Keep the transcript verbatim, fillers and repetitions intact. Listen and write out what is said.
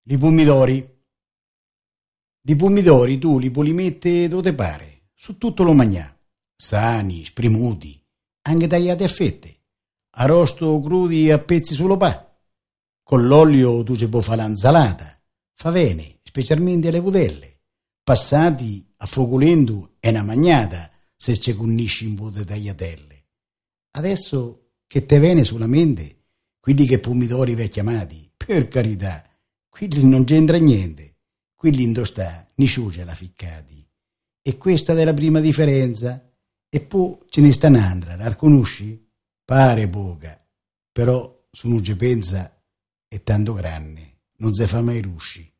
Li pomidori. Li pomidori tu li puoi mettere dove te pare, su tutto lo magnà, sani, spremuti, anche tagliati a fette, arrosto crudi a pezzi sullo pa. Con l'olio tu ci puoi fare l'insalata, fa bene, specialmente le budelle, passati a fuoco lento è una magnata se ci connisci un po' di tagliatelle. Adesso che te viene sulla mente, quelli che pomidori vecchi amati, per carità, quelli non c'entra niente. Quelli in sta ni sciuge la ficcati. E questa è la prima differenza. E poi ce ne sta un'altra, la conosci? Pare poca, però se uno ci pensa è tanto grande, non si fa mai rusci.